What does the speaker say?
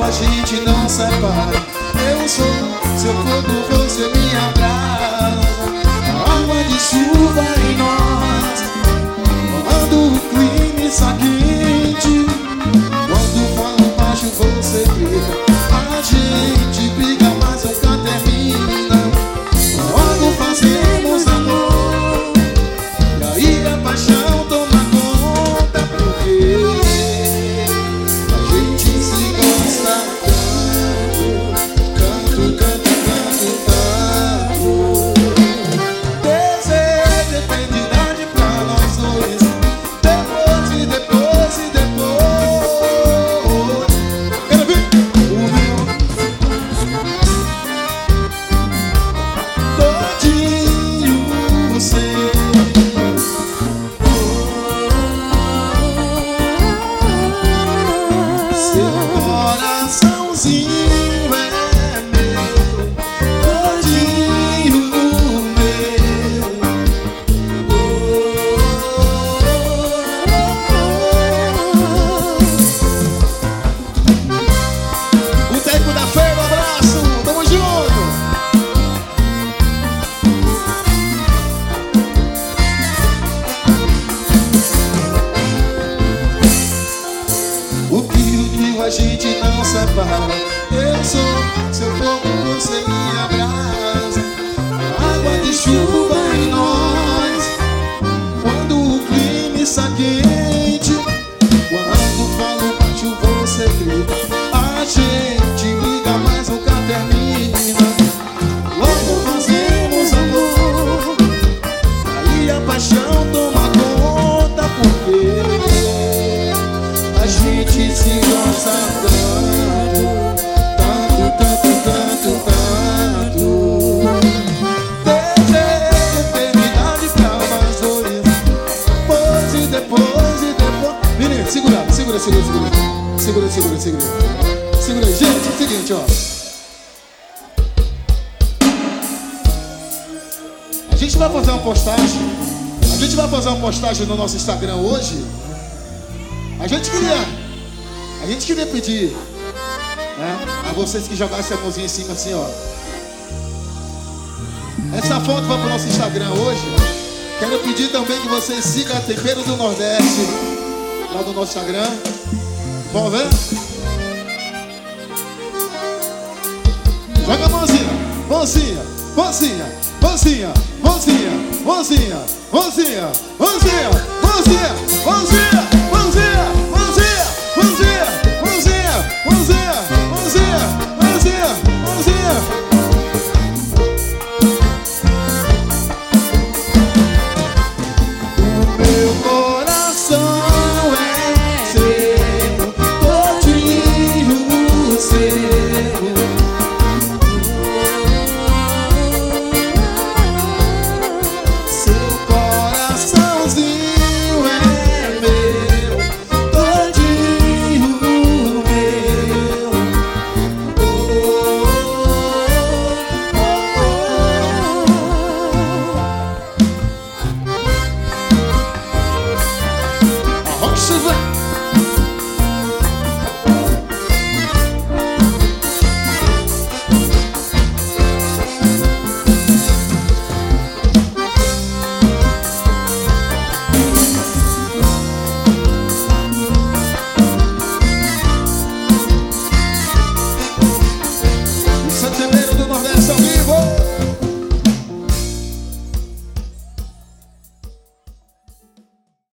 a gente não separa. Eu sou seu fogo, você me abraça. Água de chuva em nós, quando o clima está quente. Quando falo baixo você grita. A gente briga, mas nunca termina. Quando fazemos amor, e aí a paixão toma conta. Porque a gente se gosta tanto, tanto, tanto, tanto. Desejo eternidade pra nós dois. Depois e depois e depois. Quero ver o meu todinho seu. Seu coraçãozinho é meu, todinho meu. O técnico da feira, um abraço, tamo junto. O que a gente não separa. Eu sou seu fogo, você me abraça. Água de chuva em nós, quando o clima está quente. Quando falo baixo você grita. A gente briga, mas nunca termina. Logo fazemos amor, aí a paixão toma conta. Porque a gente se gosta tanto, tanto, tanto, tanto, tanto. Desejo eternidade pra nós dois. Depois e depois e depois. Menino, segura, segura, segura, segura. Segura, segura, segura. Segura aí, gente, é o seguinte, ó. A gente vai fazer uma postagem. A gente vai fazer uma postagem no nosso Instagram hoje. A gente queria pedir, né, a vocês que jogassem a mãozinha em cima assim, ó. Essa foto vai pro nosso Instagram hoje. Quero pedir também que vocês sigam a Tempero do Nordeste lá do nosso Instagram. Vamos ver? Joga a mãozinha, mãozinha, mãozinha, mãozinha, mãozinha, mãozinha, mãozinha, mãozinha, mãozinha, mãozinha, mãozinha.